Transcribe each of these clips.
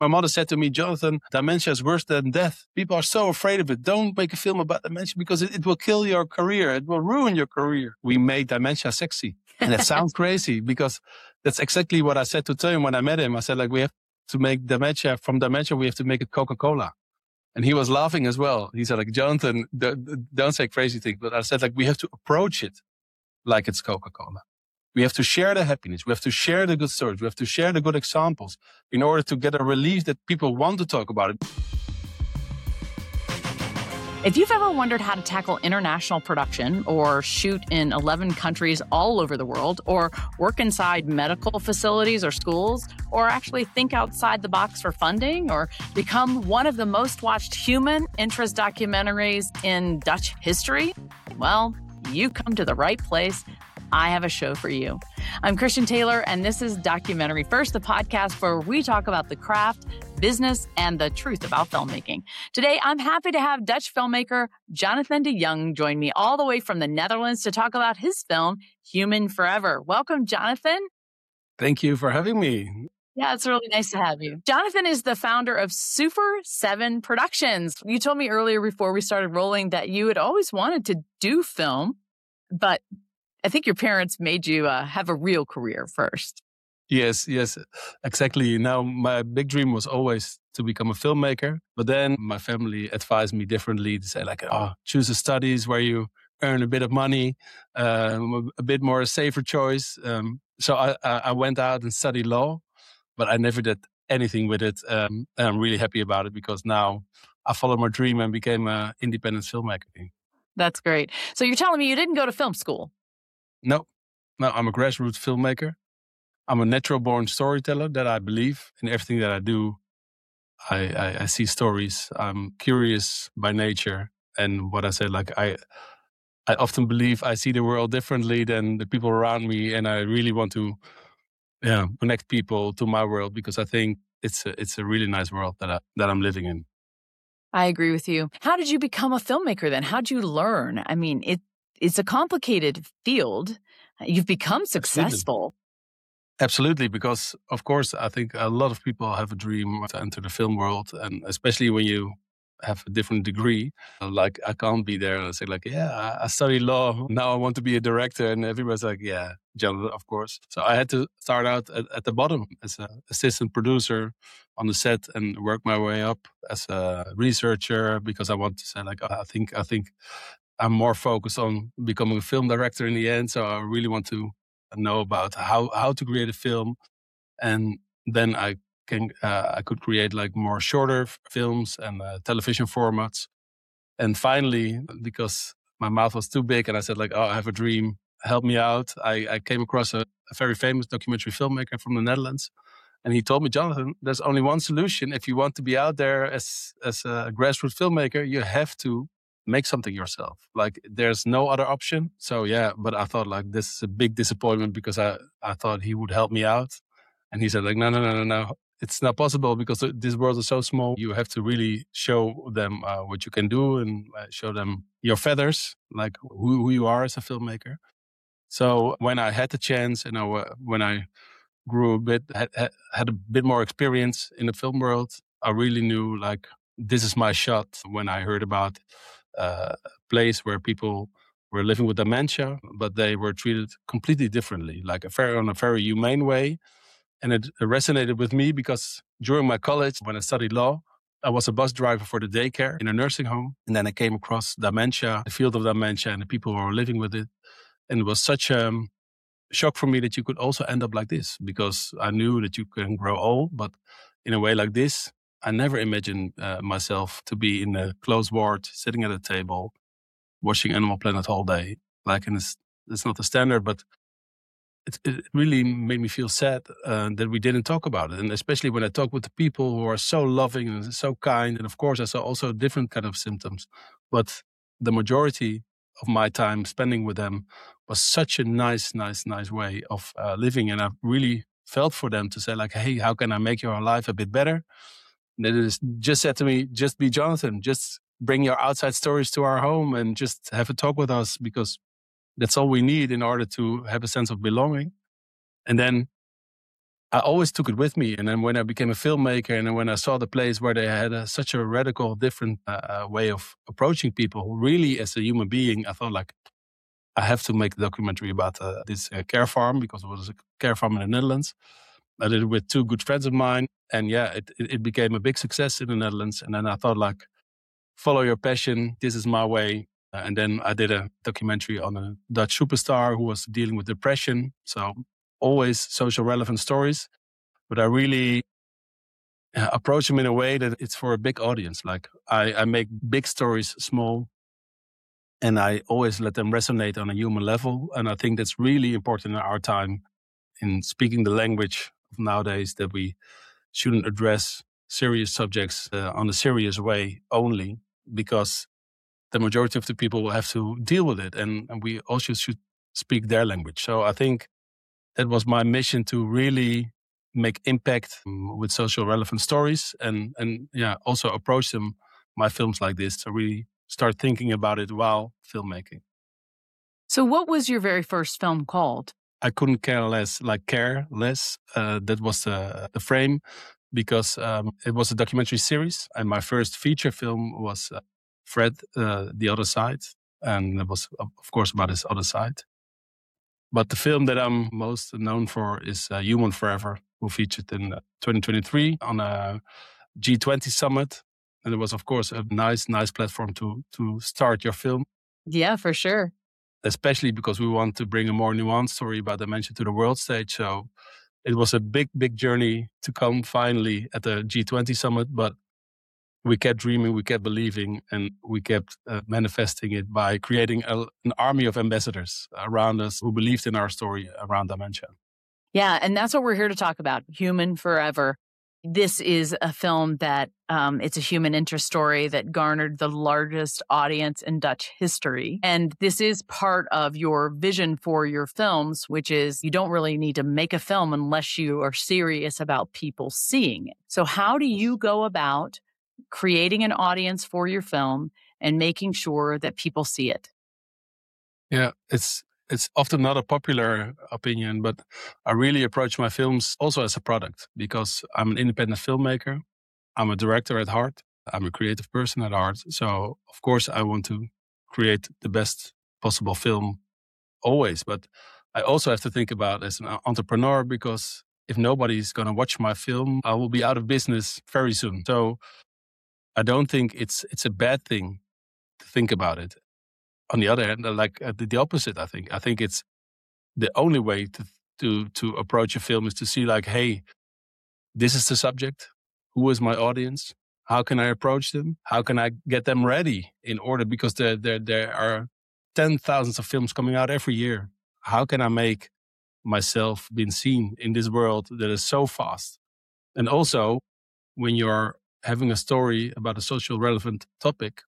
My mother said to me, Jonathan, dementia is worse than death. People are so afraid of it. Don't make a film about dementia because it will kill your career. It will ruin your career. We made dementia sexy. And that sounds crazy because that's exactly what I said to Tim when I met him. I said, we have to make dementia. From dementia, we have to make it Coca-Cola. And he was laughing as well. He said, Jonathan, don't say crazy things. But I said, we have to approach it like it's Coca-Cola. We have to share the happiness. We have to share the good stories. We have to share the good examples in order to get a relief that people want to talk about it. If you've ever wondered how to tackle international production or shoot in 11 countries all over the world or work inside medical facilities or schools or actually think outside the box for funding or become one of the most watched human interest documentaries in Dutch history, well, you've come to the right place. I have a show for you. I'm Christian Taylor, and this is Documentary First, the podcast where we talk about the craft, business, and the truth about filmmaking. Today, I'm happy to have Dutch filmmaker Jonathan de Jong join me all the way from the Netherlands to talk about his film, Human Forever. Welcome, Jonathan. Thank you for having me. Yeah, it's really nice to have you. Jonathan is the founder of Super 7 Productions. You told me earlier before we started rolling that you had always wanted to do film, but I think your parents made you have a real career first. Yes, exactly. Now, my big dream was always to become a filmmaker. But then my family advised me differently to say choose the studies where you earn a bit of money, a bit more a safer choice. So I went out and studied law, but I never did anything with it. And I'm really happy about it because now I followed my dream and became an independent filmmaker. That's great. So you're telling me you didn't go to film school? No, I'm a grassroots filmmaker. I'm a natural-born storyteller that I believe in everything that I do. I see stories. I'm curious by nature. And what I said, I often believe I see the world differently than the people around me. And I really want to connect people to my world because I think it's a really nice world that I'm living in. I agree with you. How did you become a filmmaker then? How did you learn? I mean, it's a complicated field. You've become successful. Absolutely, because, of course, I think a lot of people have a dream to enter the film world, and especially when you have a different degree. I can't be there and say, I study law, now I want to be a director, and everybody's like, yeah, Jonathan, of course. So I had to start out at the bottom as an assistant producer on the set and work my way up as a researcher because I want to say, I think I'm more focused on becoming a film director in the end. So I really want to know about how to create a film. And then I could create more shorter films and television formats. And finally, because my mouth was too big and I said I have a dream, help me out. I came across a very famous documentary filmmaker from the Netherlands. And he told me, Jonathan, there's only one solution. If you want to be out there as a grassroots filmmaker, you have to make something yourself. There's no other option. So yeah, but I thought this is a big disappointment because I thought he would help me out. And he said no. It's not possible because this world is so small. You have to really show them what you can do and show them your feathers, who you are as a filmmaker. So when I had the chance and when I grew a bit, had a bit more experience in the film world, I really knew this is my shot. When I heard about a place where people were living with dementia, but they were treated completely differently, on a very humane way. And it resonated with me because during my college, when I studied law, I was a bus driver for the daycare in a nursing home. And then I came across dementia, the field of dementia, and the people who were living with it. And it was such a shock for me that you could also end up like this, because I knew that you can grow old, but in a way like this, I never imagined myself to be in a closed ward, sitting at a table, watching Animal Planet all day. And it's not the standard, but it really made me feel sad that we didn't talk about it. And especially when I talk with the people who are so loving and so kind. And of course, I saw also different kind of symptoms. But the majority of my time spending with them was such a nice way of living. And I really felt for them to say hey, how can I make your life a bit better? And they just said to me, just be Jonathan, just bring your outside stories to our home and just have a talk with us, because that's all we need in order to have a sense of belonging. And then I always took it with me. And then when I became a filmmaker, and then when I saw the place where they had such a radical, different way of approaching people, really as a human being, I thought like, I have to make a documentary about this care farm, because it was a care farm in the Netherlands. I did it with two good friends of mine. And yeah, it became a big success in the Netherlands. And then I thought like, follow your passion. This is my way. And then I did a documentary on a Dutch superstar who was dealing with depression. So always social relevant stories. But I really approach them in a way that it's for a big audience. Like I make big stories small, and I always let them resonate on a human level. And I think that's really important in our time, in speaking the language of nowadays, that we shouldn't address serious subjects on a serious way only, because the majority of the people will have to deal with it. And we also should speak their language. So I think that was my mission, to really make impact with social relevant stories, and yeah, also approach them, my films like this, to really start thinking about it while filmmaking. So what was your very first film called? I couldn't care less, like care less. That was the frame, because it was a documentary series. And my first feature film was Fred, The Other Side. And it was, of course, about his other side. But the film that I'm most known for is Human Forever, who featured in 2023 on a G20 summit. And it was, of course, a nice platform to start your film. Yeah, for sure. Especially because we want to bring a more nuanced story about dementia to the world stage. So it was a big journey to come finally at the G20 summit. But we kept dreaming, we kept believing, and we kept manifesting it by creating an army of ambassadors around us who believed in our story around dementia. Yeah, and that's what we're here to talk about, Human Forever. This is a film that it's a human interest story that garnered the largest audience in Dutch history. And this is part of your vision for your films, which is you don't really need to make a film unless you are serious about people seeing it. So how do you go about creating an audience for your film and making sure that people see it? Yeah, it's often not a popular opinion, but I really approach my films also as a product, because I'm an independent filmmaker. I'm a director at heart. I'm a creative person at heart. So, of course, I want to create the best possible film always. But I also have to think about as an entrepreneur, because if nobody's going to watch my film, I will be out of business very soon. So I don't think it's a bad thing to think about it. On the other hand, like the opposite, I think it's the only way to approach a film is to see like, hey, this is the subject. Who is my audience? How can I approach them? How can I get them ready in order? Because there are 10,000s of films coming out every year. How can I make myself being seen in this world that is so fast? And also, when you're having a story about a social relevant topic,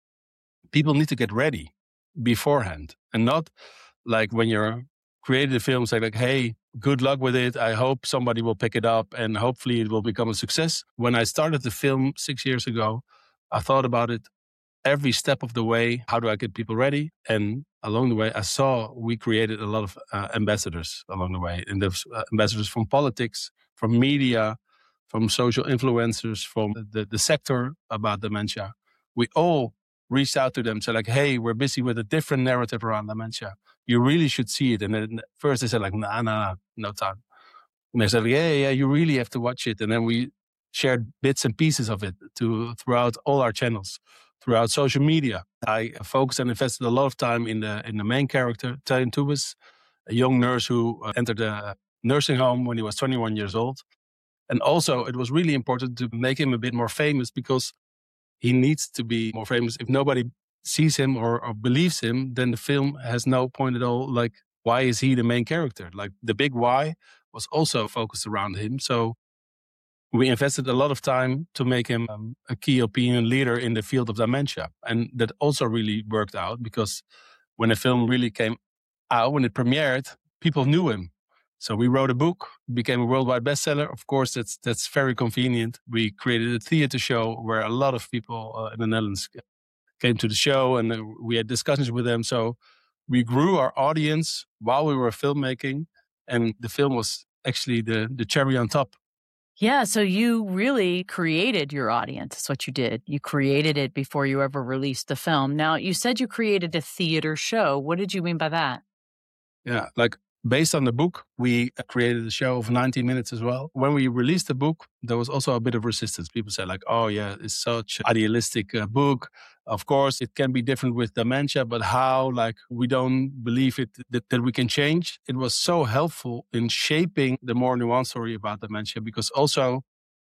people need to get ready beforehand, and not like when you're creating a film, say like, hey, good luck with it. I hope somebody will pick it up and hopefully it will become a success. When I started the film 6 years ago, I thought about it every step of the way. How do I get people ready? And along the way, I saw we created a lot of ambassadors along the way. And there's ambassadors from politics, from media, from social influencers, from the sector about dementia. We all reached out to them, said like, hey, we're busy with a different narrative around dementia. You really should see it. And then first they said like, nah, no time. And they said, yeah, you really have to watch it. And then we shared bits and pieces of it throughout all our channels, throughout social media. I focused and invested a lot of time in the main character, Talion Tubis, a young nurse who entered a nursing home when he was 21 years old. And also it was really important to make him a bit more famous, because he needs to be more famous. If nobody sees him or believes him, then the film has no point at all. Like, why is he the main character? Like, the big why was also focused around him. So we invested a lot of time to make him a key opinion leader in the field of dementia. And that also really worked out, because when the film really came out, when it premiered, people knew him. So we wrote a book, became a worldwide bestseller. Of course, that's very convenient. We created a theater show where a lot of people in the Netherlands came to the show, and we had discussions with them. So we grew our audience while we were filmmaking, and the film was actually the cherry on top. Yeah, so you really created your audience. That's what you did. You created it before you ever released the film. Now, you said you created a theater show. What did you mean by that? Yeah, like based on the book, we created a show of 90 minutes as well. When we released the book, there was also a bit of resistance. People said like, oh yeah, it's such idealistic book. Of course, it can be different with dementia, but how, like, we don't believe it that we can change. It was so helpful in shaping the more nuanced story about dementia, because also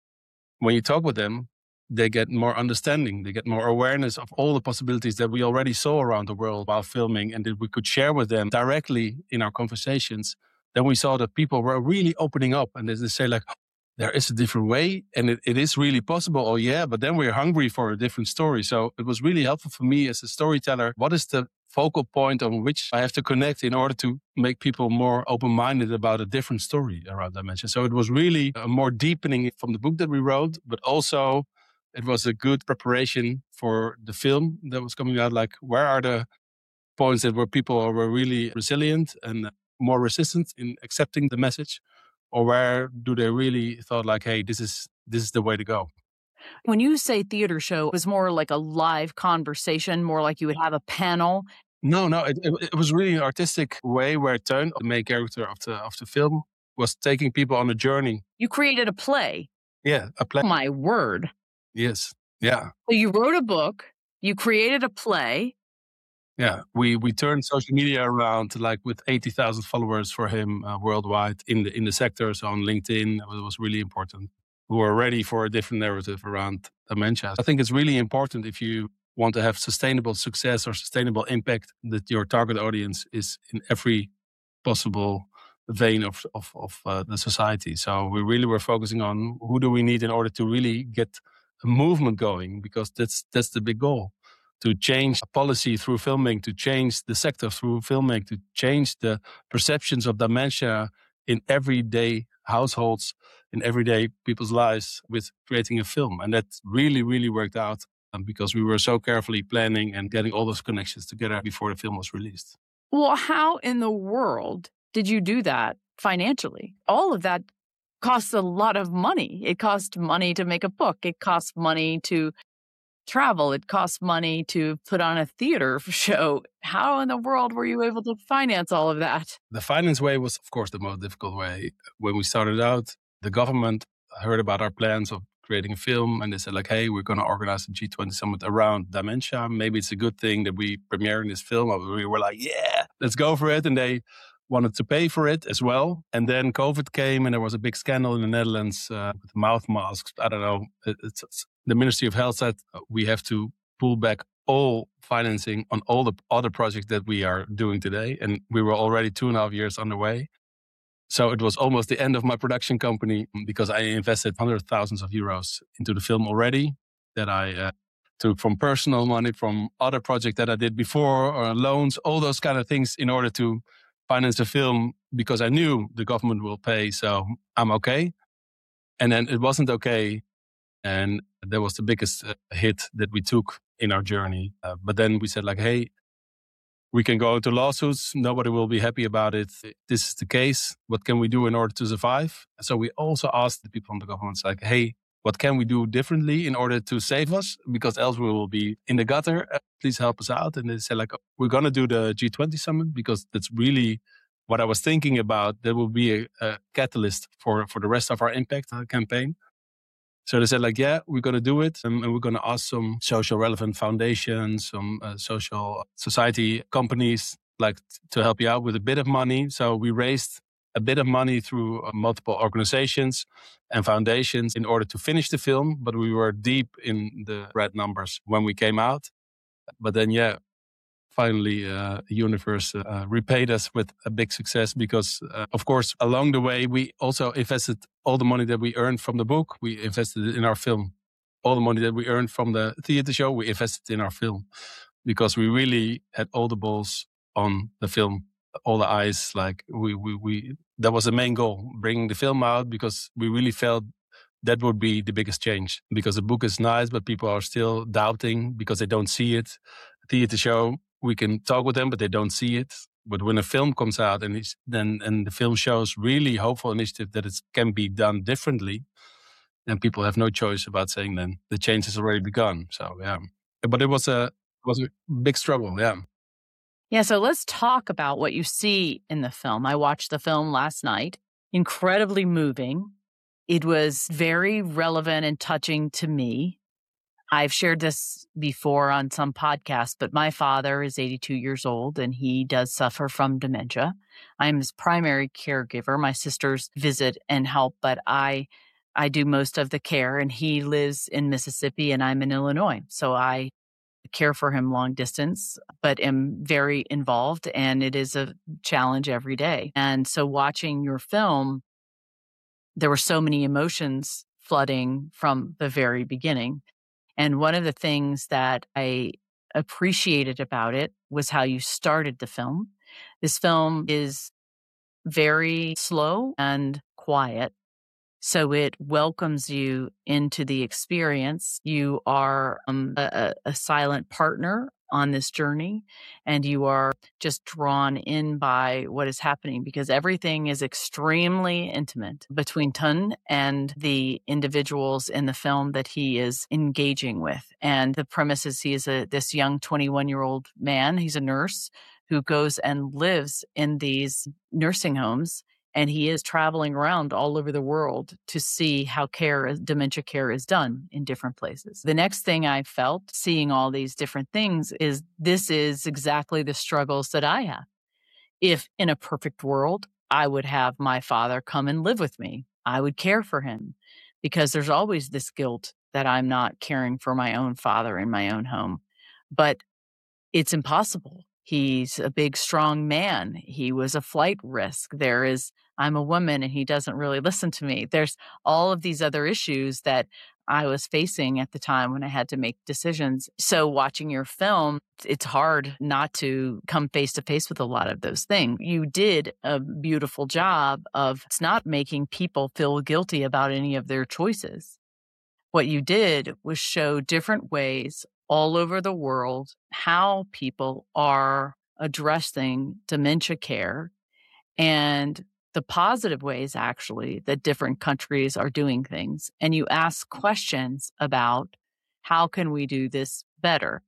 when you talk with them, they get more understanding. They get more awareness of all the possibilities that we already saw around the world while filming and that we could share with them directly in our conversations. Then we saw that people were really opening up and they say like, there is a different way and it is really possible. Oh yeah, but then we're hungry for a different story. So it was really helpful for me as a storyteller. What is the focal point on which I have to connect in order to make people more open-minded about a different story around dementia? So it was really a more deepening from the book that we wrote, but also it was a good preparation for the film that was coming out. Like, where are the points that where people were really resilient and more resistant in accepting the message? Or where do they really thought like, hey, this is the way to go? When you say theater show, it was more like a live conversation, more like you would have a panel. No, it was really an artistic way where Teun, the main character of the film, was taking people on a journey. You created a play. Yeah, a play. Oh, my word. Yes, yeah. So you wrote a book, you created a play. Yeah, we turned social media around, like with 80,000 followers for him worldwide in the sector. So on LinkedIn, it was really important. We were ready for a different narrative around dementia. I think it's really important if you want to have sustainable success or sustainable impact that your target audience is in every possible vein of the society. So we really were focusing on who do we need in order to really get a movement going, because that's the big goal. To change policy through filming, to change the sector through filming, to change the perceptions of dementia in everyday households, in everyday people's lives with creating a film. And that really, really worked out because we were so carefully planning and getting all those connections together before the film was released. Well, how in the world did you do that financially? All of that costs a lot of money. It costs money to make a book. It costs money to travel. It costs money to put on a theater show. How in the world were you able to finance all of that? The finance way was, of course, the most difficult way. When we started out, the government heard about our plans of creating a film and they said like, hey, we're going to organize a G20 summit around dementia. Maybe it's a good thing that we premiere in this film. We were like, yeah, let's go for it. And they wanted to pay for it as well. And then COVID came and there was a big scandal in the Netherlands with mouth masks. I don't know. The Ministry of Health said we have to pull back all financing on all the other projects that we are doing today. And we were already 2.5 years underway. So it was almost the end of my production company because I invested hundreds of thousands of euros into the film already that I took from personal money, from other projects that I did before, or loans, all those kind of things in order to finance the film because I knew the government will pay. So I'm okay. And then it wasn't okay. And that was the biggest hit that we took in our journey. But then we said like, hey, we can go into lawsuits. Nobody will be happy about it. This is the case. What can we do in order to survive? So we also asked the people from the government, like, hey, what can we do differently in order to save us? Because else we will be in the gutter. Please help us out. And they said like, we're going to do the G20 summit because that's really what I was thinking about. That will be a catalyst for the rest of our impact campaign. So they said like, yeah, we're going to do it. And we're going to ask some social relevant foundations, some social society companies like to help you out with a bit of money. So we raised a bit of money through multiple organizations and foundations in order to finish the film. But we were deep in the red numbers when we came out. But then, yeah, finally, Universe repaid us with a big success because, of course, along the way, we also invested all the money that we earned from the book. We invested it in our film. All the money that we earned from the theater show, we invested in our film because we really had all the balls on the film, all the eyes. Like we that was the main goal, bringing the film out because we really felt that would be the biggest change because the book is nice, but people are still doubting because they don't see it. Theater show, we can talk with them, but they don't see it. But when a film comes out and the film shows really hopeful initiative that it can be done differently, then people have no choice about saying then the change has already begun. So yeah, but it was a big struggle. Yeah. Yeah, so let's talk about what you see in the film. I watched the film last night. Incredibly moving. It was very relevant and touching to me. I've shared this before on some podcasts, but my father is 82 years old and he does suffer from dementia. I'm his primary caregiver. My sisters visit and help, but I do most of the care, and he lives in Mississippi and I'm in Illinois. So I care for him long distance, but am very involved, and it is a challenge every day. And so watching your film, there were so many emotions flooding from the very beginning. And one of the things that I appreciated about it was how you started the film. This film is very slow and quiet. So it welcomes you into the experience. You are a silent partner on this journey, and you are just drawn in by what is happening because everything is extremely intimate between Tun and the individuals in the film that he is engaging with. And the premise is he is this young 21-year-old man. He's a nurse who goes and lives in these nursing homes. And he is traveling around all over the world to see how dementia care is done in different places. The next thing I felt seeing all these different things is this is exactly the struggles that I have. If in a perfect world, I would have my father come and live with me. I would care for him because there's always this guilt that I'm not caring for my own father in my own home. But it's impossible. He's a big, strong man. He was a flight risk. I'm a woman and he doesn't really listen to me. There's all of these other issues that I was facing at the time when I had to make decisions. So watching your film, it's hard not to come face to face with a lot of those things. You did a beautiful job of it's not making people feel guilty about any of their choices. What you did was show different ways all over the world how people are addressing dementia care and the positive ways, actually, that different countries are doing things. And you ask questions about how can we do this better?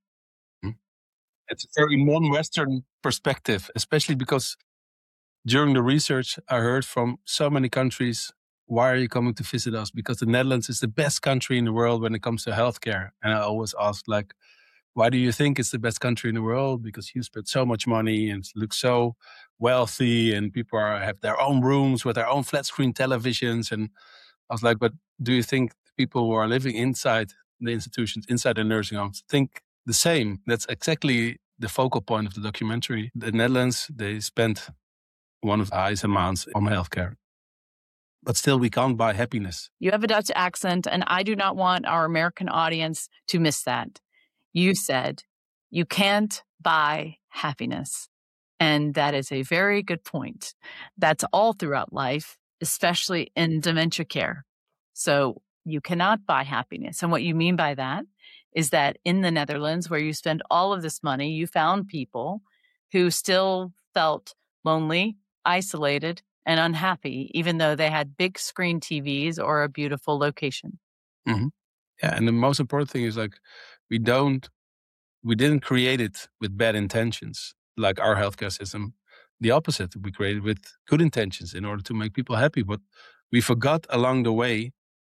It's a very non-Western perspective, especially because during the research, I heard from so many countries, why are you coming to visit us? Because the Netherlands is the best country in the world when it comes to healthcare. And I always ask, like, why do you think it's the best country in the world? Because you spend so much money and look so wealthy and people have their own rooms with their own flat screen televisions. And I was like, but do you think people who are living inside the institutions, inside the nursing homes, think the same? That's exactly the focal point of the documentary. The Netherlands, they spent one of the highest amounts on healthcare. But still, we can't buy happiness. You have a Dutch accent, and I do not want our American audience to miss that. You said you can't buy happiness. And that is a very good point. That's all throughout life, especially in dementia care. So you cannot buy happiness. And what you mean by that is that in the Netherlands, where you spend all of this money, you found people who still felt lonely, isolated, and unhappy, even though they had big screen TVs or a beautiful location. Mm-hmm. Yeah, and the most important thing is like we didn't create it with bad intentions, like our healthcare system. The opposite, we created with good intentions in order to make people happy. But we forgot along the way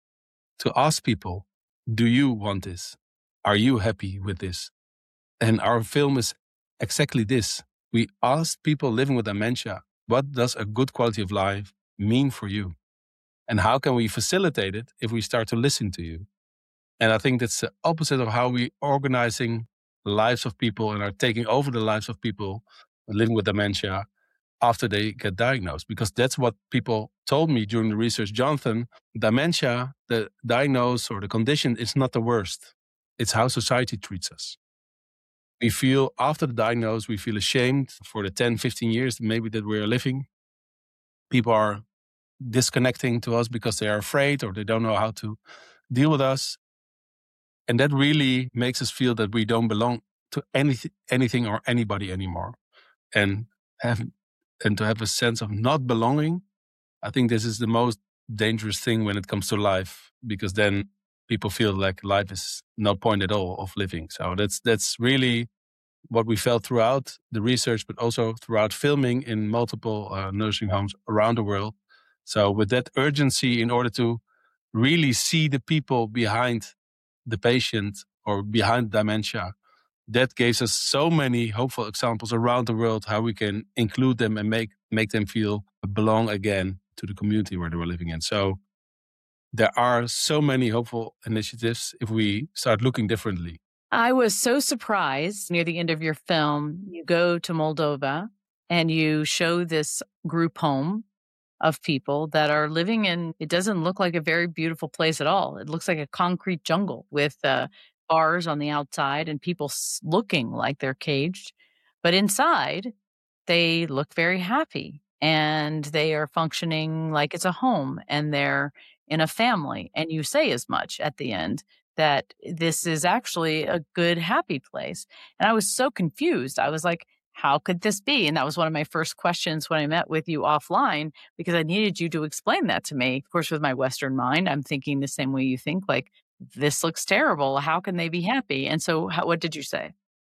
to ask people, do you want this? Are you happy with this? And our film is exactly this. We asked people living with dementia, what does a good quality of life mean for you? And how can we facilitate it if we start to listen to you? And I think that's the opposite of how we're organizing the lives of people and are taking over the lives of people living with dementia after they get diagnosed. Because that's what people told me during the research. Jonathan, dementia, the diagnosis or the condition is not the worst. It's how society treats us. We feel, after the diagnosis, we feel ashamed for the 10, 15 years maybe that we're living. People are disconnecting to us because they are afraid or they don't know how to deal with us. And that really makes us feel that we don't belong to anything or anybody anymore. And have and to have a sense of not belonging, I think this is the most dangerous thing when it comes to life, because then people feel like life is no point at all of living. So that's really what we felt throughout the research, but also throughout filming in multiple nursing homes around the world. So with that urgency, in order to really see the people behind the patient or behind dementia, that gives us so many hopeful examples around the world how we can include them and make them feel belong again to the community where they were living in. So there are so many hopeful initiatives if we start looking differently. I was so surprised near the end of your film. You go to Moldova and you show this group home of people that are living in, it doesn't look like a very beautiful place at all. It looks like a concrete jungle with bars on the outside and people looking like they're caged. But inside, they look very happy and they are functioning like it's a home and they're in a family. And you say as much at the end that this is actually a good, happy place. And I was so confused. I was like, how could this be? And that was one of my first questions when I met with you offline, because I needed you to explain that to me. Of course, with my Western mind, I'm thinking the same way you think, like, this looks terrible. How can they be happy? And so what did you say?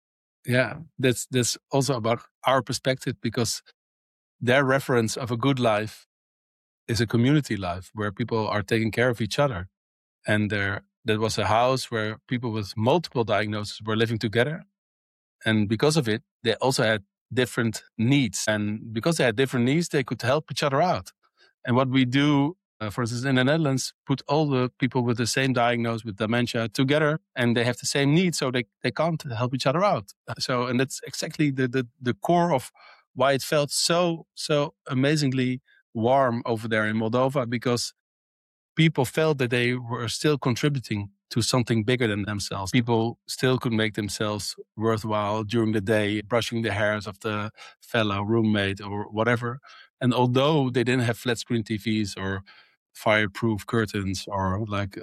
Yeah, that's also about our perspective, because their reference of a good life is a community life where people are taking care of each other. And that was a house where people with multiple diagnoses were living together. And because of it, they also had different needs. And because they had different needs, they could help each other out. And what we do, for instance, in the Netherlands, put all the people with the same diagnosis with dementia together, and they have the same needs, so they can't help each other out. So, and that's exactly the core of why it felt so amazingly warm over there in Moldova, because people felt that they were still contributing to something bigger than themselves. People still could make themselves worthwhile during the day, brushing the hairs of the fellow roommate or whatever. And although they didn't have flat screen TVs or fireproof curtains or like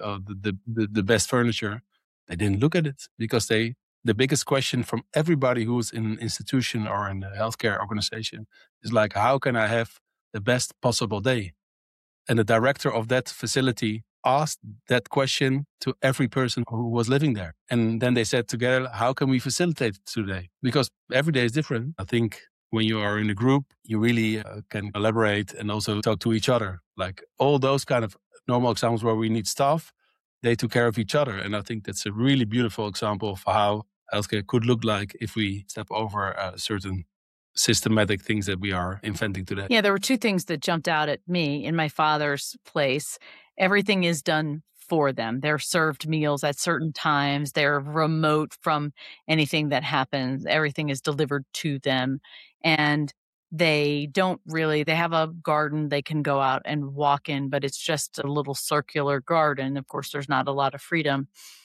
the best furniture, they didn't look at it, because the biggest question from everybody who's in an institution or in a healthcare organization is like, how can I have the best possible day? And the director of that facility asked that question to every person who was living there. And then they said together, how can we facilitate it today? Because every day is different. I think when you are in a group, you really can collaborate and also talk to each other. Like all those kind of normal examples where we need staff, they took care of each other. And I think that's a really beautiful example of how healthcare could look like if we step over certain systematic things that we are inventing today. Yeah, there were two things that jumped out at me. In my father's place, everything is done for them. They're served meals at certain times. They're remote from anything that happens. Everything is delivered to them. And they have a garden they can go out and walk in, but it's just a little circular garden. Of course, there's not a lot of freedom.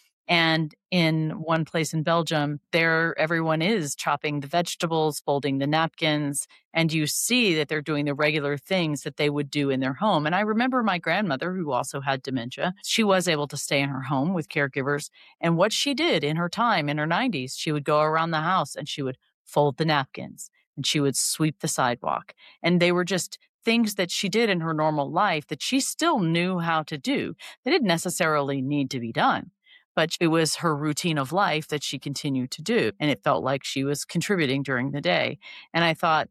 And in one place in Belgium, there everyone is chopping the vegetables, folding the napkins, and you see that they're doing the regular things that they would do in their home. And I remember my grandmother, who also had dementia, she was able to stay in her home with caregivers. And what she did in her time, in her 90s, she would go around the house and she would fold the napkins and she would sweep the sidewalk. And they were just things that she did in her normal life that she still knew how to do. They didn't necessarily need to be done, but it was her routine of life that she continued to do. And it felt like she was contributing during the day. And I thought,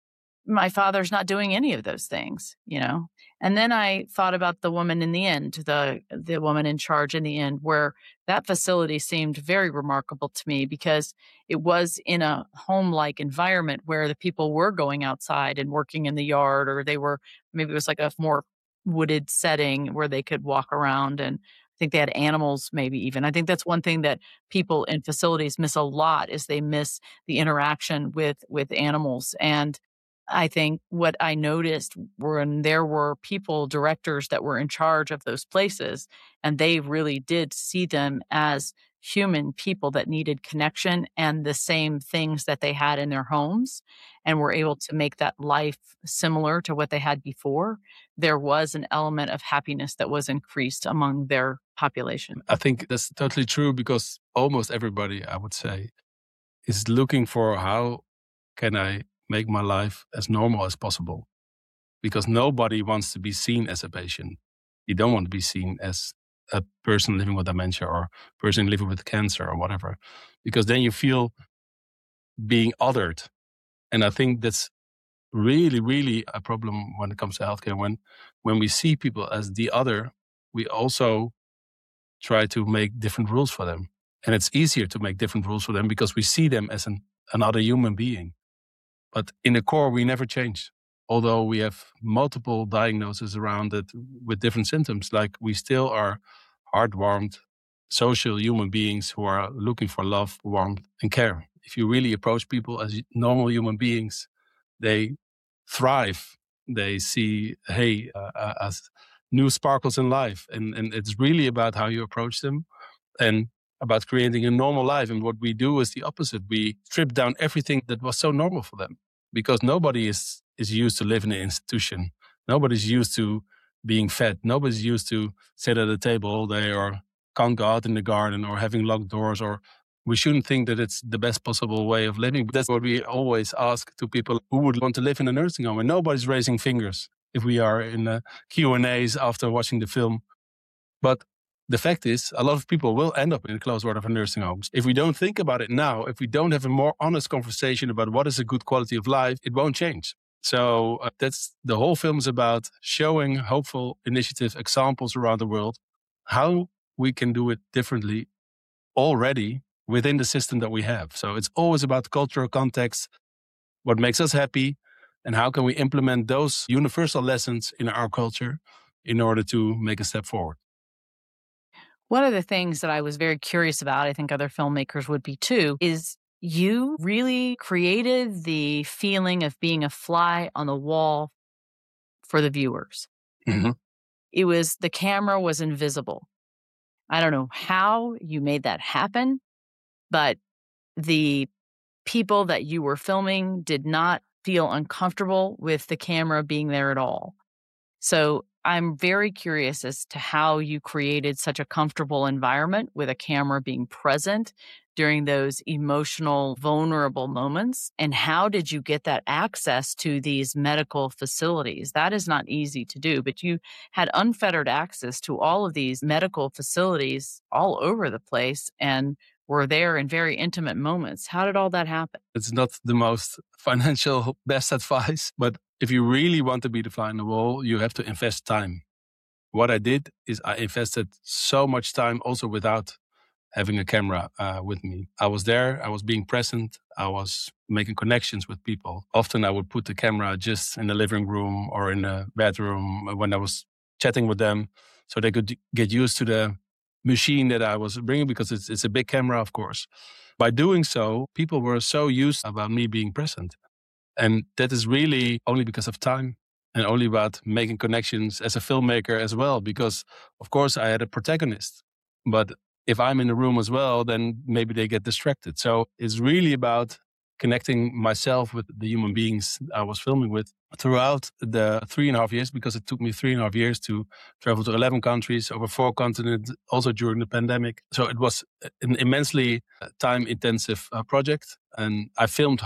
my father's not doing any of those things, you know? And then I thought about the woman in the end, the woman in charge in the end, where that facility seemed very remarkable to me, because it was in a home-like environment where the people were going outside and working in the yard, or maybe it was like a more wooded setting where they could walk around, and I think they had animals maybe even. I think that's one thing that people in facilities miss a lot, is they miss the interaction with animals. And I think what I noticed when there were directors that were in charge of those places, and they really did see them as human people that needed connection and the same things that they had in their homes, and were able to make that life similar to what they had before. There was an element of happiness that was increased among their population. I think that's totally true, because almost everybody, I would say, is looking for how can I make my life as normal as possible. Because nobody wants to be seen as a patient. You don't want to be seen as a person living with dementia or person living with cancer or whatever, because then you feel being othered. And I think that's really, really a problem when it comes to healthcare. When we see people as the other, we also try to make different rules for them. And it's easier to make different rules for them because we see them as another human being. But in the core, we never change. Although we have multiple diagnoses around it with different symptoms, like we still are heart-warmed, social human beings who are looking for love, warmth, and care. If you really approach people as normal human beings, they thrive. They see, as new sparkles in life. And it's really about how you approach them and about creating a normal life. And what we do is the opposite. We strip down everything that was so normal for them, because nobody is used to live in an institution. Nobody's used to being fed. Nobody's used to sit at a table all day or can't go out in the garden or having locked doors. Or we shouldn't think that it's the best possible way of living. But that's what we always ask to people who would want to live in a nursing home. And nobody's raising fingers if we are in the Q&As after watching the film. But the fact is, a lot of people will end up in the closed ward of a nursing homes. If we don't think about it now, if we don't have a more honest conversation about what is a good quality of life, it won't change. So that's the whole film is about, showing hopeful initiatives, examples around the world, how we can do it differently already within the system that we have. So it's always about cultural context, what makes us happy, and how can we implement those universal lessons in our culture in order to make a step forward. One of the things that I was very curious about, I think other filmmakers would be too, is you really created the feeling of being a fly on the wall for the viewers. Mm-hmm. It was, the camera was invisible. I don't know how you made that happen, but the people that you were filming did not feel uncomfortable with the camera being there at all. So I'm very curious as to how you created such a comfortable environment with a camera being present during those emotional, vulnerable moments. And how did you get that access to these medical facilities? That is not easy to do, but you had unfettered access to all of these medical facilities all over the place and were there in very intimate moments. How did all that happen? It's not the most financial best advice, but if you really want to be the fly on the wall, you have to invest time. What I did is I invested so much time also without having a camera with me. I was there, I was being present, I was making connections with people. Often I would put the camera just in the living room or in the bedroom when I was chatting with them, so they could get used to the machine that I was bringing, because it's a big camera, of course. By doing so, people were so used about me being present. And that is really only because of time and only about making connections as a filmmaker as well, because of course I had a protagonist. But if I'm in the room as well, then maybe they get distracted. So it's really about connecting myself with the human beings I was filming with throughout the 3.5 years, because it took me 3.5 years to travel to 11 countries over 4 continents, also during the pandemic. So it was an immensely time-intensive project. And I filmed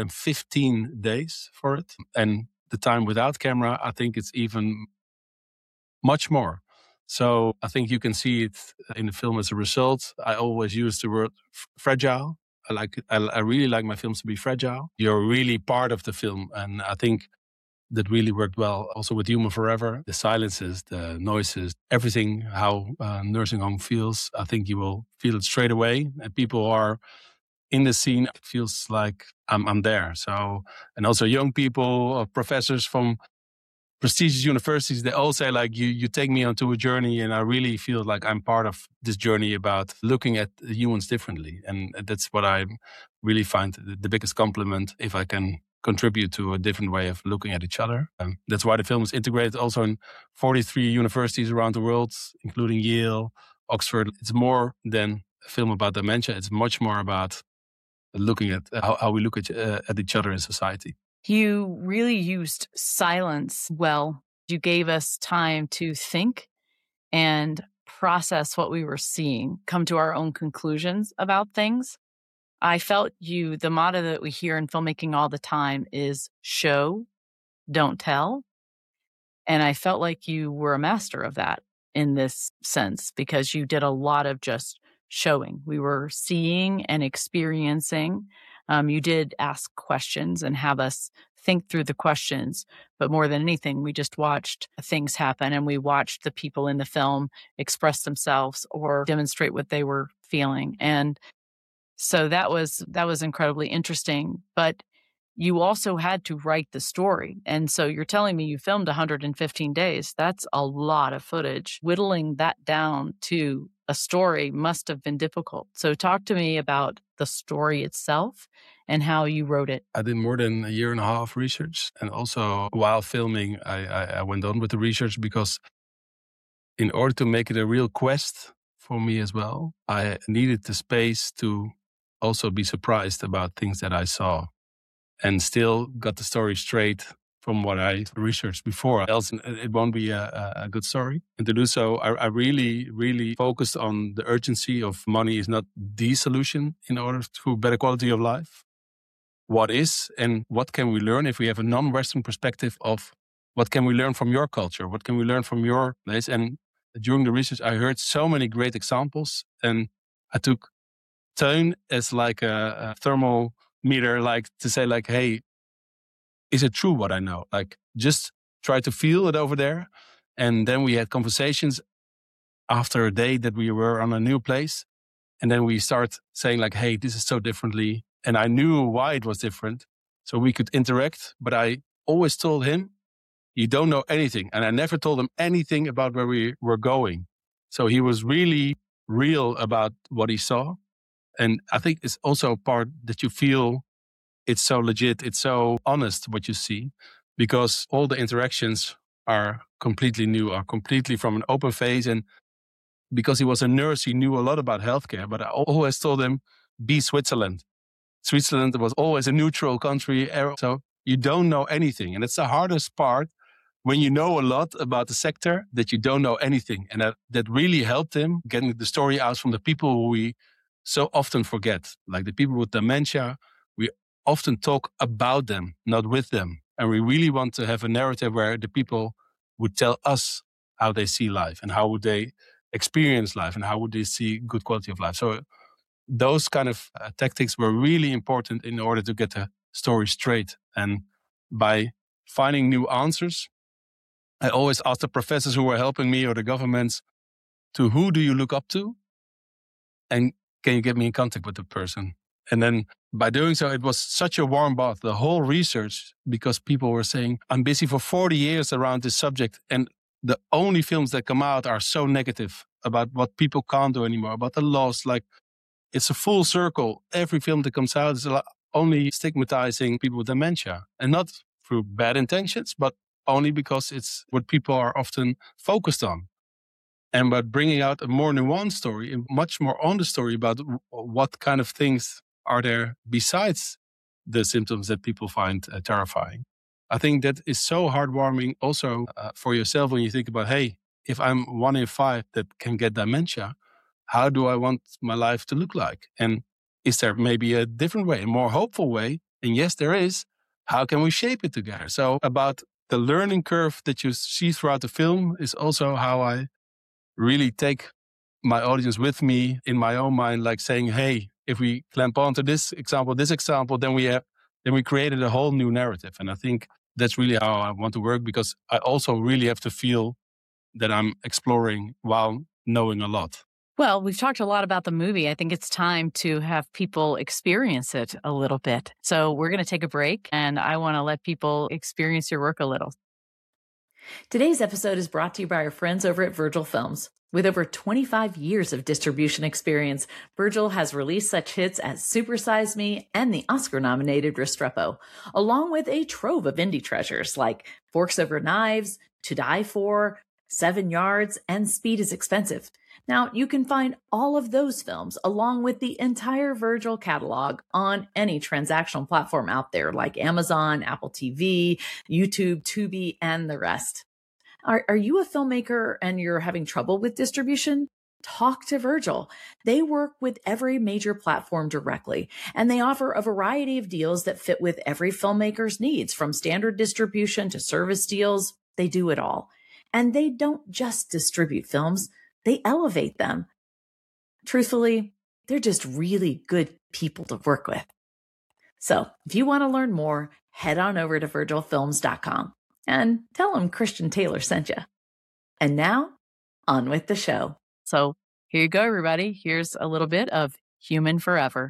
115 days for it. And the time without camera, I think it's even much more. So I think you can see it in the film as a result. I always use the word fragile. I really like my films to be fragile. You're really part of the film. And I think that really worked well. Also with Human Forever, the silences, the noises, everything, how nursing home feels. I think you will feel it straight away. And people are in the scene. It feels like I'm there. So, and also young people, professors from prestigious universities, they all say like, you take me onto a journey, and I really feel like I'm part of this journey about looking at humans differently. And that's what I really find the biggest compliment, if I can contribute to a different way of looking at each other. That's why the film is integrated also in 43 universities around the world, including Yale, Oxford. It's more than a film about dementia. It's much more about looking at how we look at each other in society. You really used silence well. You gave us time to think and process what we were seeing, come to our own conclusions about things. I felt the motto that we hear in filmmaking all the time is show, don't tell. And I felt like you were a master of that in this sense because you did a lot of just showing. We were seeing and experiencing. You did ask questions and have us think through the questions. But more than anything, we just watched things happen and we watched the people in the film express themselves or demonstrate what they were feeling. And so that was incredibly interesting. But you also had to write the story. And so you're telling me you filmed 115 days. That's a lot of footage. Whittling that down to a story must have been difficult. So talk to me about the story itself and how you wrote it. I did more than a year and a half research. And also while filming, I went on with the research because in order to make it a real quest for me as well, I needed the space to also be surprised about things that I saw and still got the story straight from what I researched before. Else it won't be a good story. And to do so, I really, really focused on the urgency of money is not the solution in order to better quality of life. What is and what can we learn if we have a non-Western perspective of what can we learn from your culture? What can we learn from your place? And during the research, I heard so many great examples. And I took Teun as like a thermometer, like to say like, hey, is it true what I know? Like just try to feel it over there. And then we had conversations after a day that we were on a new place. And then we start saying like, hey, this is so differently. And I knew why it was different. So we could interact. But I always told him, you don't know anything. And I never told him anything about where we were going. So he was really real about what he saw. And I think it's also a part that you feel it's so legit, it's so honest what you see, because all the interactions are completely new, are completely from an open face. And because he was a nurse, he knew a lot about healthcare, but I always told him, be Switzerland. Switzerland was always a neutral country. So you don't know anything. And it's the hardest part when you know a lot about the sector that you don't know anything. And that really helped him getting the story out from the people who we so often forget, like the people with dementia. We often talk about them, not with them. And we really want to have a narrative where the people would tell us how they see life and how would they experience life and how would they see good quality of life. So those kind of tactics were really important in order to get the story straight. And by finding new answers, I always asked the professors who were helping me or the governments to who do you look up to? And can you get me in contact with the person? And then by doing so, it was such a warm bath, the whole research, because people were saying, I'm busy for 40 years around this subject. And the only films that come out are so negative about what people can't do anymore, about the loss. Like it's a full circle. Every film that comes out is only stigmatizing people with dementia, and not through bad intentions, but only because it's what people are often focused on. And by bringing out a more nuanced story, a much more honest story about what kind of things are there besides the symptoms that people find terrifying. I think that is so heartwarming also for yourself when you think about, hey, if I'm 1 in 5 that can get dementia, how do I want my life to look like? And is there maybe a different way, a more hopeful way? And yes, there is. How can we shape it together? So about the learning curve that you see throughout the film is also how I really take my audience with me in my own mind, like saying, hey, if we clamp onto this example, then we created a whole new narrative. And I think that's really how I want to work, because I also really have to feel that I'm exploring while knowing a lot. Well, we've talked a lot about the movie. I think it's time to have people experience it a little bit. So we're going to take a break, and I want to let people experience your work a little. Today's episode is brought to you by our friends over at Virgil Films. With over 25 years of distribution experience, Virgil has released such hits as Super Size Me and the Oscar-nominated Restrepo, along with a trove of indie treasures like Forks Over Knives, To Die For, 7 Yards, and Speed is Expensive. Now, you can find all of those films along with the entire Virgil catalog on any transactional platform out there like Amazon, Apple TV, YouTube, Tubi, and the rest. Are you a filmmaker and you're having trouble with distribution? talk to Virgil. They work with every major platform directly, and they offer a variety of deals that fit with every filmmaker's needs, from standard distribution to service deals. They do it all. And they don't just distribute films, they elevate them. Truthfully, they're just really good people to work with. So if you want to learn more, head on over to virgilfilms.com and tell them Christian Taylor sent you. And now, on with the show. So here you go, everybody. Here's a little bit of Human Forever.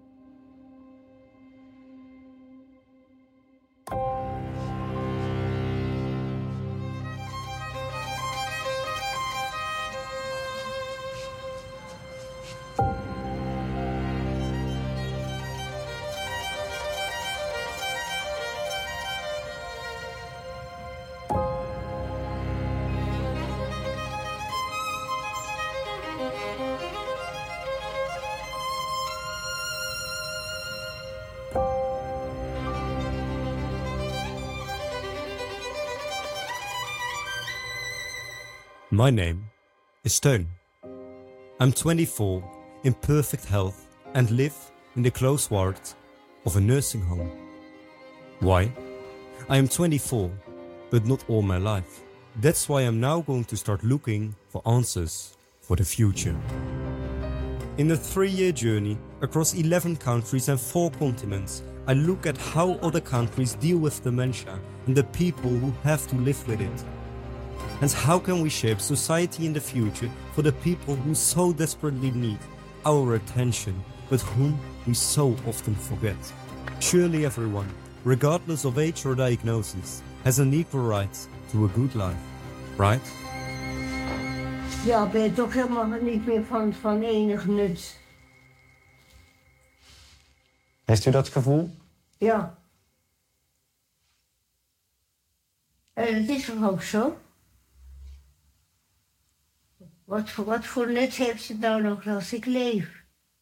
My name is Teun. I'm 24, in perfect health, and live in the close ward of a nursing home. Why? I am 24, but not all my life. That's why I'm now going to start looking for answers for the future. In a 3-year journey across 11 countries and 4 continents, I look at how other countries deal with dementia and the people who have to live with it. And how can we shape society in the future for the people who so desperately need our attention, but whom we so often forget? Surely everyone, regardless of age or diagnosis, has an equal right to a good life, right? Ja, ben je toch helemaal niet meer van enig nut. Heeft u dat gevoel? Ja. Het is toch ook zo? Wat voor nut heeft het nou nog als ik leef?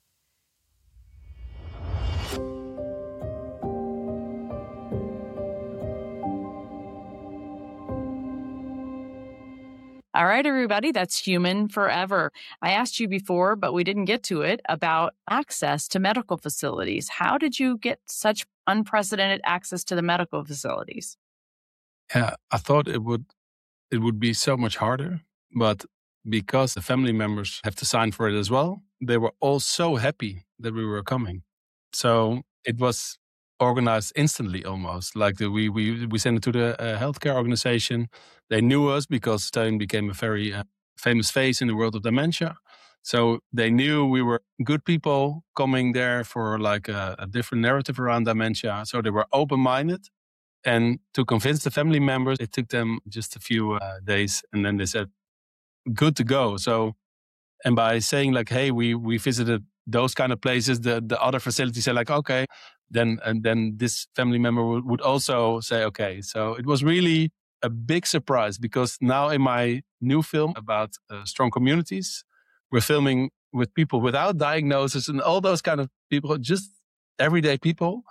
All right, everybody, that's Human Forever. I asked you before, but we didn't get to it, about access to medical facilities. How did you get such unprecedented access to the medical facilities? Yeah, I thought it would be so much harder, but because the family members have to sign for it as well, they were all so happy that we were coming. So it was organized instantly almost. Like we sent it to the healthcare organization. They knew us because Teun became a very famous face in the world of dementia. So they knew we were good people coming there for like a different narrative around dementia. So they were open-minded. And to convince the family members, it took them just a few days. And then they said, good to go. So, and by saying like, hey, we visited those kind of places, the other facilities are like, okay, then this family member would also say, okay. So it was really a big surprise, because now in my new film about strong communities, we're filming with people without diagnosis and all those kind of people, just everyday people.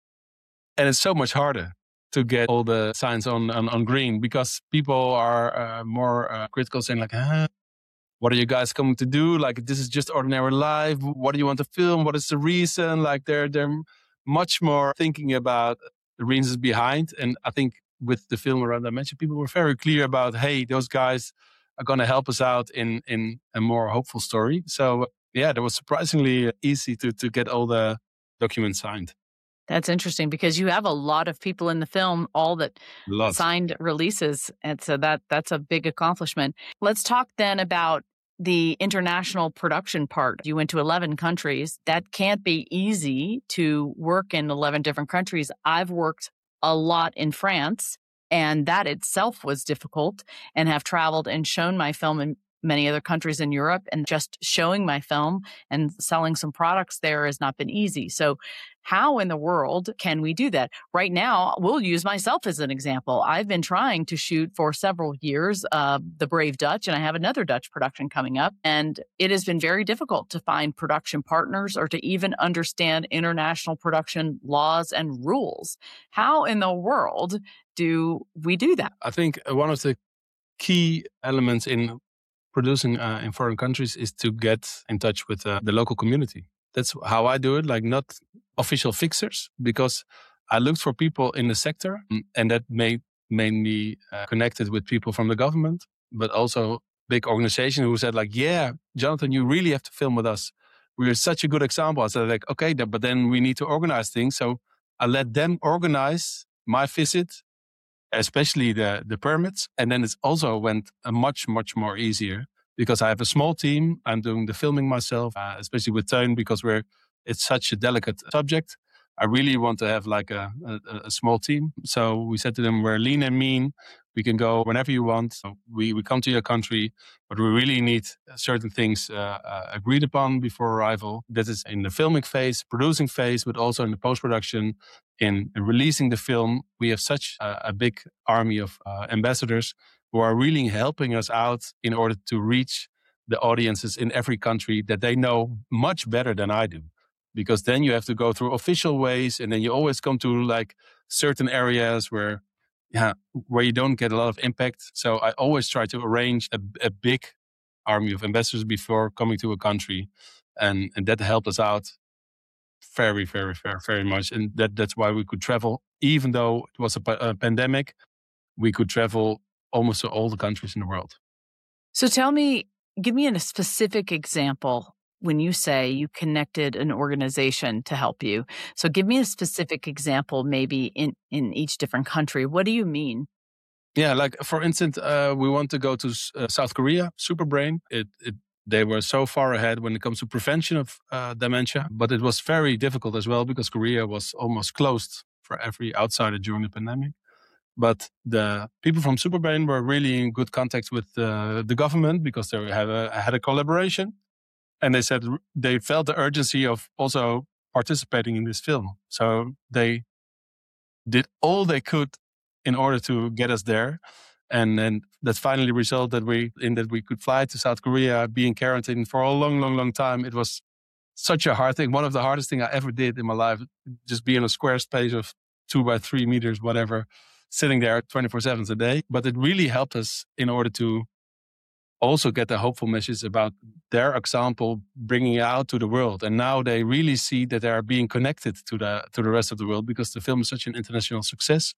And it's so much harder to get all the signs on green, because people are more critical, saying like, what are you guys coming to do? Like, this is just ordinary life. What do you want to film? What is the reason? Like, they're much more thinking about the reasons behind. And I think with the film around dementia, people were very clear about, hey, those guys are going to help us out in a more hopeful story. So yeah, that was surprisingly easy to get all the documents signed. That's interesting, because you have a lot of people in the film, all that signed releases. And so that's a big accomplishment. Let's talk then about the international production part. You went to 11 countries. That can't be easy to work in 11 different countries. I've worked a lot in France, and that itself was difficult, and have traveled and shown my film in many other countries in Europe, and just showing my film and selling some products there has not been easy. So how in the world can we do that? Right now, we'll use myself as an example. I've been trying to shoot for several years, The Brave Dutch, and I have another Dutch production coming up. And it has been very difficult to find production partners or to even understand international production laws and rules. How in the world do we do that? I think one of the key elements in producing in foreign countries is to get in touch with the local community. That's how I do it, like not official fixers, because I looked for people in the sector, and that made me connected with people from the government, but also big organization who said like, yeah, Jonathan, you really have to film with us. We're such a good example. I said like, okay, but then we need to organize things. So I let them organize my visit, especially the permits. And then it also went much, much more easier because I have a small team. I'm doing the filming myself, especially with Teun, because it's such a delicate subject. I really want to have like a small team. So we said to them, we're lean and mean. We can go whenever you want. So we come to your country, but we really need certain things agreed upon before arrival. That is in the filming phase, producing phase, but also in the post-production, in releasing the film. We have such a big army of ambassadors who are really helping us out in order to reach the audiences in every country that they know much better than I do. Because then you have to go through official ways, and then you always come to like certain areas where you don't get a lot of impact. So I always try to arrange a big army of ambassadors before coming to a country, and that helped us out very, very, very, very much. And that's why we could travel, even though it was a pandemic. We could travel almost to all the countries in the world. So give me a specific example. When you say you connected an organization to help you. So give me a specific example, maybe in each different country. What do you mean? Yeah, like for instance, we want to go to South Korea, Superbrain. They were so far ahead when it comes to prevention of dementia, but it was very difficult as well because Korea was almost closed for every outsider during the pandemic. But the people from Superbrain were really in good contact with the government because they had a collaboration. And they said they felt the urgency of also participating in this film. So they did all they could in order to get us there. And then that finally resulted that we could fly to South Korea, be in quarantine for a long, long, long time. It was such a hard thing. One of the hardest things I ever did in my life, just be in a square space of 2 by 3 meters, whatever, sitting there 24/7 a day. But it really helped us in order to also get the hopeful message about their example, bringing it out to the world. And now they really see that they are being connected to the rest of the world because the film is such an international success.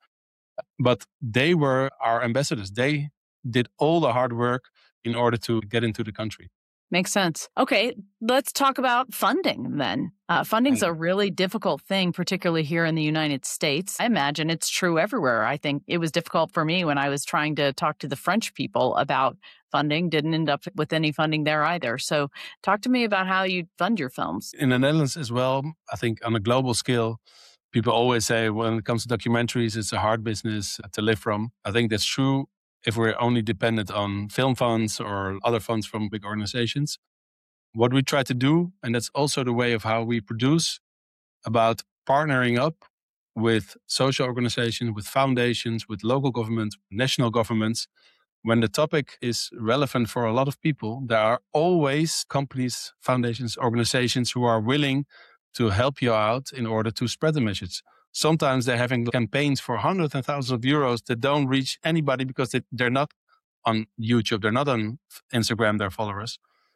But they were our ambassadors. They did all the hard work in order to get into the country. Makes sense. Okay, let's talk about funding then. Funding's a really difficult thing, particularly here in the United States. I imagine it's true everywhere. I think it was difficult for me when I was trying to talk to the French people about funding. Didn't end up with any funding there either. So talk to me about how you fund your films. In the Netherlands as well, I think on a global scale, people always say when it comes to documentaries, it's a hard business to live from. I think that's true if we're only dependent on film funds or other funds from big organizations. What we try to do, and that's also the way of how we produce, about partnering up with social organizations, with foundations, with local governments, national governments. When the topic is relevant for a lot of people, there are always companies, foundations, organizations who are willing to help you out in order to spread the message. Sometimes they're having campaigns for hundreds and thousands of euros that don't reach anybody because they're not on YouTube, they're not on Instagram, their followers.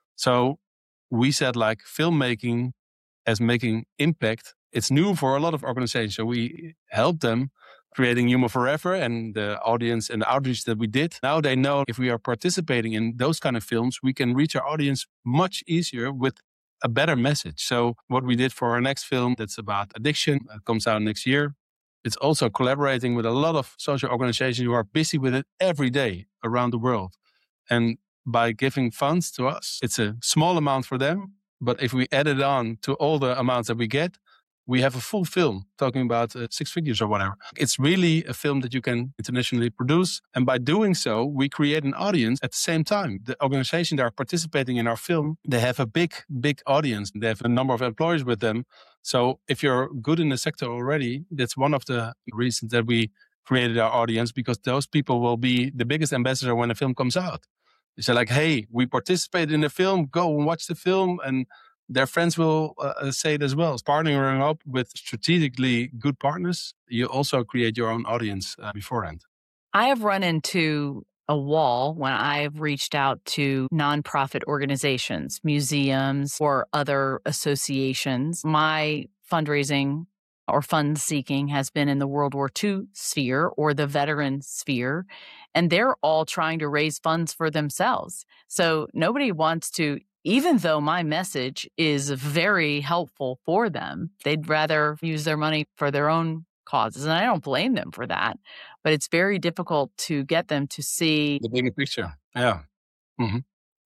So we said like filmmaking as making impact. It's new for a lot of organizations. So we help them creating Human Forever and the audience and the outreach that we did. Now they know if we are participating in those kind of films, we can reach our audience much easier with a better message. So what we did for our next film that's about addiction, that comes out next year. It's also collaborating with a lot of social organizations who are busy with it every day around the world. And by giving funds to us, it's a small amount for them. But if we add it on to all the amounts that we get, we have a full film talking about 6 figures or whatever. It's really a film that you can internationally produce. And by doing so, we create an audience at the same time. The organizations that are participating in our film, they have a big, big audience. They have a number of employees with them. So if you're good in the sector already, that's one of the reasons that we created our audience, because those people will be the biggest ambassador when the film comes out. They say like, hey, we participated in the film, go and watch the film. And their friends will say it as well. Partnering up with strategically good partners, you also create your own audience beforehand. I have run into a wall when I've reached out to nonprofit organizations, museums, or other associations. My fundraising or fund seeking has been in the World War II sphere or the veteran sphere, and they're all trying to raise funds for themselves. So nobody wants to, even though my message is very helpful for them, they'd rather use their money for their own causes. And I don't blame them for that, but it's very difficult to get them to see the bigger picture. Yeah. Mm-hmm.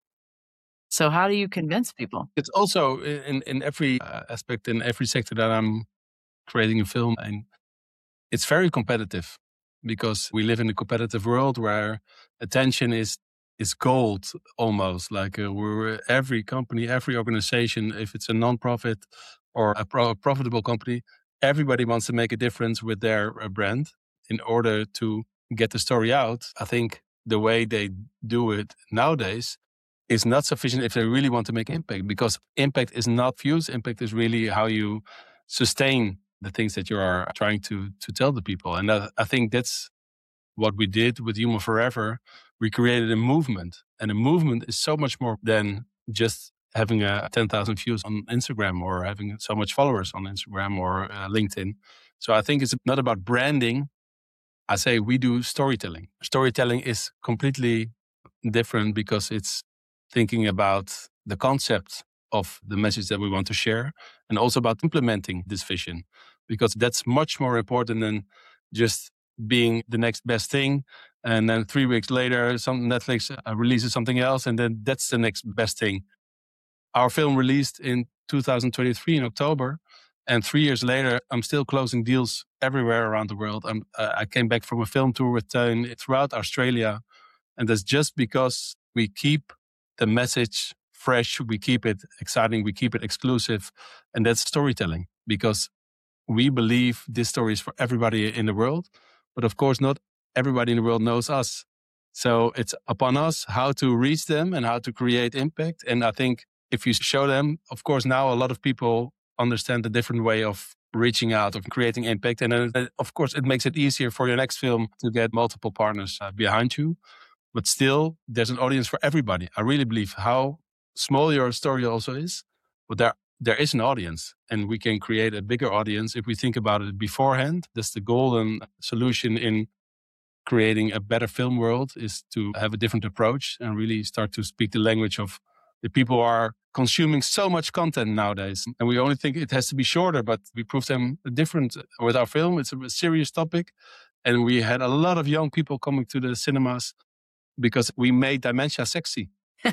So how do you convince people? It's also in every aspect, in every sector that I'm creating a film, and it's very competitive because we live in a competitive world where attention is gold almost. Like we're every company, every organization, if it's a nonprofit or a profitable company, everybody wants to make a difference with their brand in order to get the story out. I think the way they do it nowadays is not sufficient if they really want to make impact, because impact is not views. Impact is really how you sustain the things that you are trying to tell the people. And I think that's what we did with Human Forever. We created a movement, and a movement is so much more than just having 10,000 views on Instagram or having so much followers on Instagram or LinkedIn. So I think it's not about branding. I say we do storytelling. Storytelling is completely different because it's thinking about the concept of the message that we want to share and also about implementing this vision, because that's much more important than just being the next best thing. And then 3 weeks later, Netflix releases something else, and then that's the next best thing. Our film released in 2023 in October, and 3 years later, I'm still closing deals everywhere around the world. I came back from a film tour with Teun throughout Australia, and that's just because we keep the message fresh, we keep it exciting, we keep it exclusive, and that's storytelling, because we believe this story is for everybody in the world, but of course not everybody in the world knows us. So it's upon us how to reach them and how to create impact. And I think if you show them, of course now a lot of people understand the different way of reaching out, of creating impact. And then, of course, it makes it easier for your next film to get multiple partners behind you. But still, there's an audience for everybody. I really believe how small your story also is, but there is an audience, and we can create a bigger audience if we think about it beforehand. That's the golden solution in creating a better film world, is to have a different approach and really start to speak the language of the people who are consuming so much content nowadays. And we only think it has to be shorter, but we prove them different with our film. It's a serious topic. And we had a lot of young people coming to the cinemas because we made dementia sexy.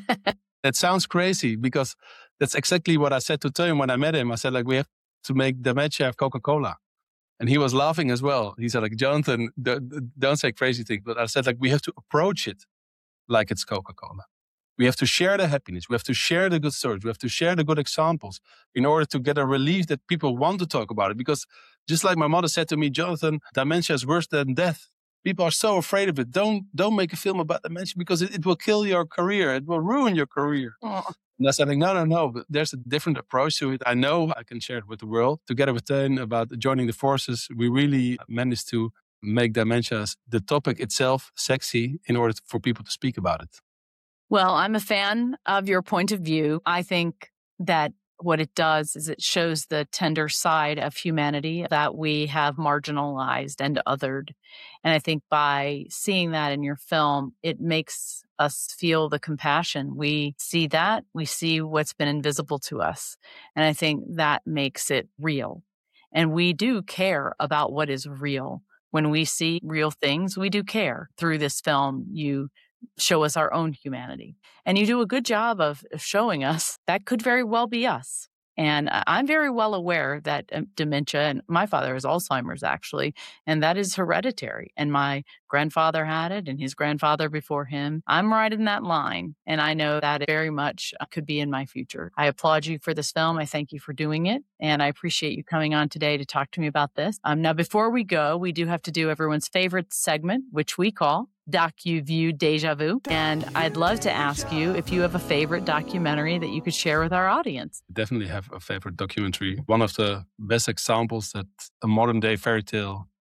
That sounds crazy, because that's exactly what I said to Teun when I met him. I said, we have to make dementia Coca-Cola. And he was laughing as well. He said, Jonathan, don't say crazy things. But I said, we have to approach it like it's Coca-Cola. We have to share the happiness. We have to share the good stories. We have to share the good examples in order to get a relief that people want to talk about it. Because just like my mother said to me, Jonathan, dementia is worse than death. People are so afraid of it. Don't make a film about dementia because it will kill your career. It will ruin your career. Oh. And I said, no. But there's a different approach to it. I know I can share it with the world. Together with Teun about joining the forces, we really managed to make dementia, the topic itself, sexy in order for people to speak about it. Well, I'm a fan of your point of view. I think that what it does is it shows the tender side of humanity that we have marginalized and othered. And I think by seeing that in your film, it makes us feel the compassion. We see that. We see what's been invisible to us. And I think that makes it real. And we do care about what is real. When we see real things, we do care. Through this film, you show us our own humanity. And you do a good job of showing us that could very well be us. And I'm very well aware that dementia, and my father has Alzheimer's actually, and that is hereditary. And my grandfather had it and his grandfather before him. I'm right in that line. And I know that it very much could be in my future. I applaud you for this film. I thank you for doing it. And I appreciate you coming on today to talk to me about this. Now, before we go, we do have to do everyone's favorite segment, which we call DocuView Deja Vu. And I'd love to ask you if you have a favorite documentary that you could share with our audience. I definitely have a favorite documentary. One of the best examples that a modern day fairy tale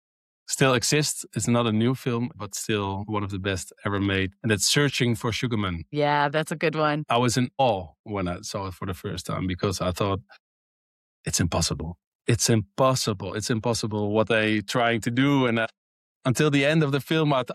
still exists. It's not a new film, but still one of the best ever made. And that's Searching for Sugarman. Yeah, that's a good one. I was in awe when I saw it for the first time because I thought, it's impossible. It's impossible. It's impossible what they're trying to do. And until the end of the film, I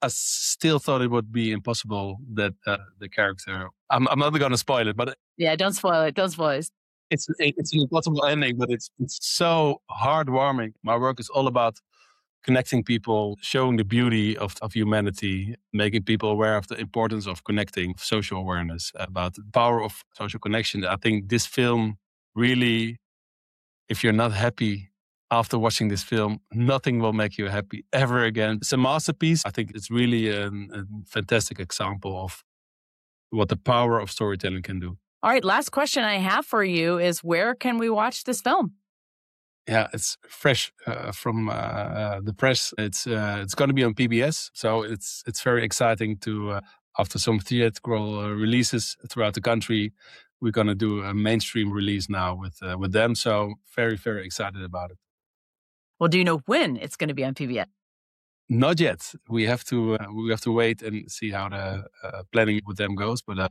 still thought it would be impossible that the character... I'm not going to spoil it, but... Yeah, don't spoil it. Don't spoil it. It's an impossible ending, but it's so heartwarming. My work is all about connecting people, showing the beauty of humanity, making people aware of the importance of connecting, social awareness, about the power of social connection. I think this film really, if you're not happy after watching this film, nothing will make you happy ever again. It's a masterpiece. I think it's really a fantastic example of what the power of storytelling can do. All right, last question I have for you is, where can we watch this film? Yeah, it's fresh from the press. It's going to be on PBS, so it's very exciting to after some theatrical releases throughout the country, we're going to do a mainstream release now with them. So very, very excited about it. Well, do you know when it's going to be on PBS? Not yet. We have to wait and see how the planning with them goes, but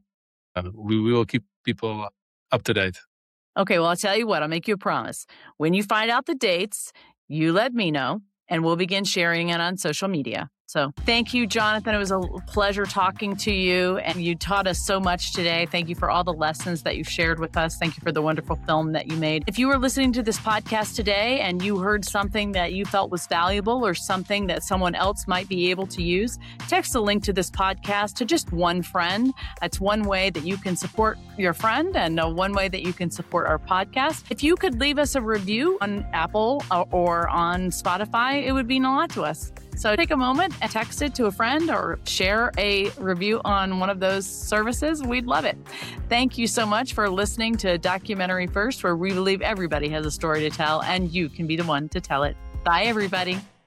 we will keep people up to date. Okay, well, I'll tell you what, I'll make you a promise. When you find out the dates, you let me know, and we'll begin sharing it on social media. So thank you, Jonathan. It was a pleasure talking to you, and you taught us so much today. Thank you for all the lessons that you shared with us. Thank you for the wonderful film that you made. If you were listening to this podcast today and you heard something that you felt was valuable or something that someone else might be able to use, text a link to this podcast to just one friend. That's one way that you can support your friend and one way that you can support our podcast. If you could leave us a review on Apple or on Spotify, it would mean a lot to us. So take a moment and text it to a friend or share a review on one of those services. We'd love it. Thank you so much for listening to Documentary First, where we believe everybody has a story to tell and you can be the one to tell it. Bye, everybody.